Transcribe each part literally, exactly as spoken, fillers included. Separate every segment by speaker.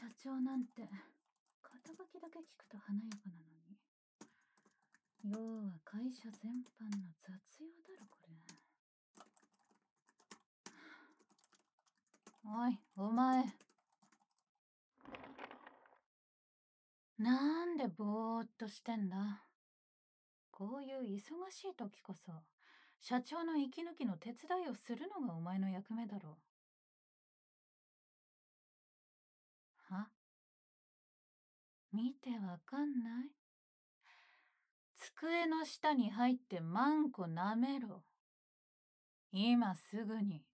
Speaker 1: 社長なんて肩書きだけ聞くと華やかなのに、要は会社全般の雑用だろこれ。おいお前、なんでぼーっとしてんだ。こういう忙しい時こそ社長の息抜きの手伝いをするのがお前の役目だろう。は？見てわかんない？机の下に入ってマンコ舐めろ。今すぐに。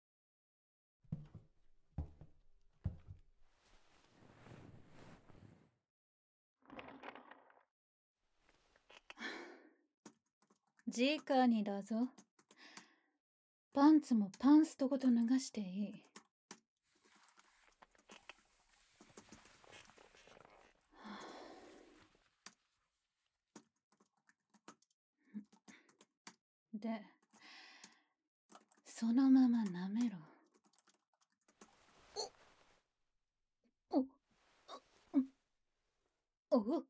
Speaker 1: 直にだぞ。パンツもパンストごと脱がしていい。で、そのまま舐めろ。お、お、お、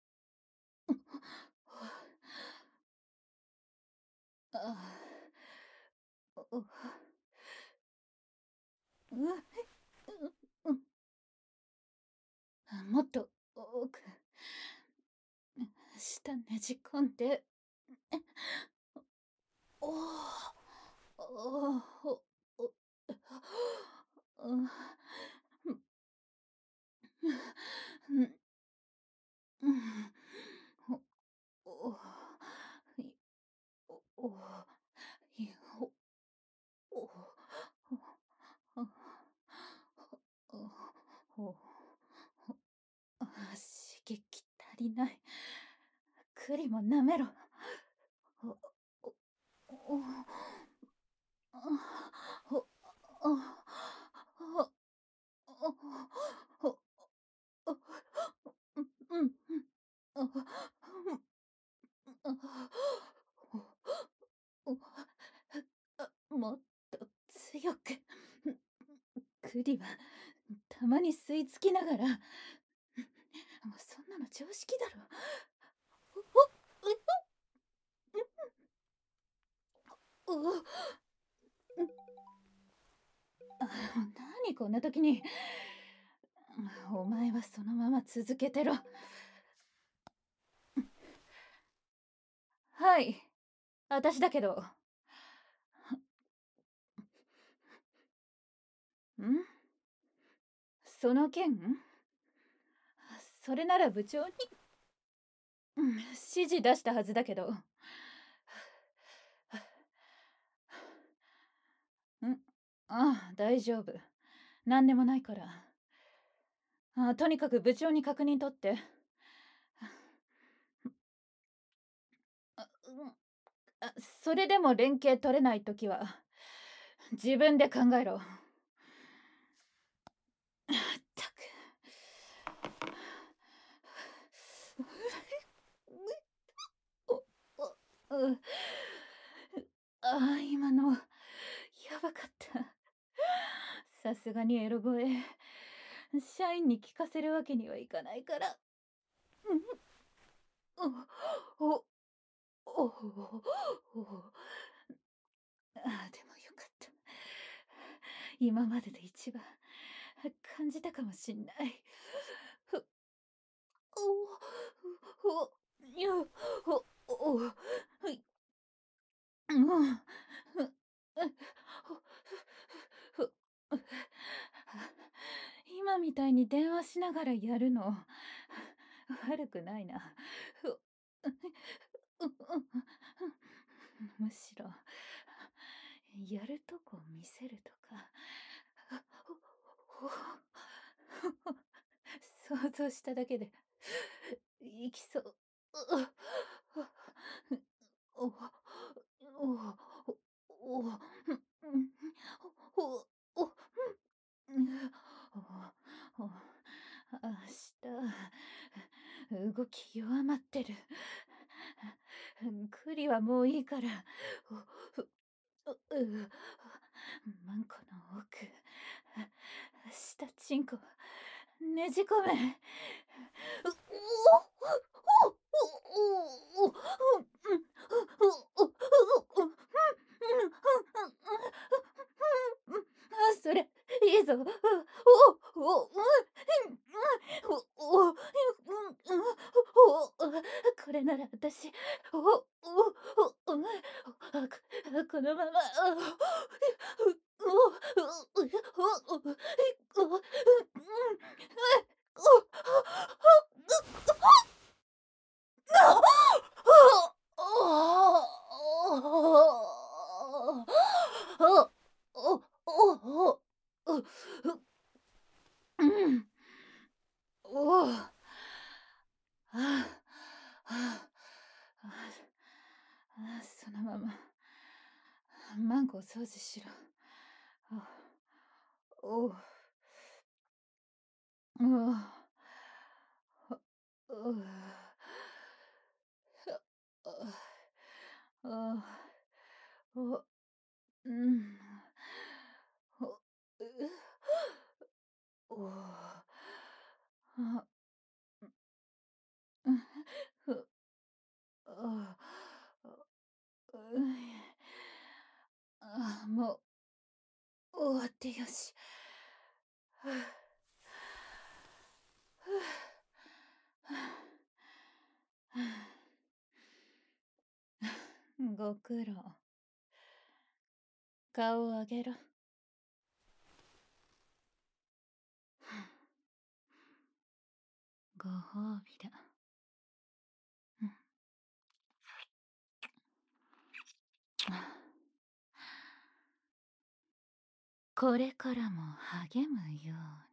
Speaker 1: あ、お、う、う、もっと奥、下ねじ込んで、お、お、お、お、刺激足りない。栗も舐めろ。もっと強く。栗はたまに吸い付きながら。もうそんなの常識だろ。何こんな時に。お前はそのまま続けてろ。はい、私だけど。ん？その件？それなら部長に指示出したはずだけど。ん？ああ、大丈夫。何でもないから。あ、とにかく部長に確認取って。あ、あ、それでも連携取れないときは自分で考えろ。ったく。ああ、今のやばかった。さすがにエロ声社員に聞かせるわけにはいかないから。おおおおああ、でもよかった。今までで一番感じたかもしんない。おおおよおおもう今みたいに電話しながらやるの悪くないな。むしろやるとこ見せるとか想像しただけでいきそう。おおおおお明日動き弱まってる。栗はもういいから。マンコの奥、下チンコねじ込め。うおおおおおおおおおおあ、それ、いいぞ。おおおおおおこれなら私、おおおおあ、ここのまま、おおおおおおうん。おお。ああ、ああ、ああ、そのまま、マンゴー掃除しろ。あ、おお、うわ、ううああ、お、うん、お、うおあ、うん、ふああ、うん、ああ、もう終わってよし。はあ、はあ、はあ、はあ、ご苦労。顔を上げろ。ご褒美だ。うん。これからも励むように。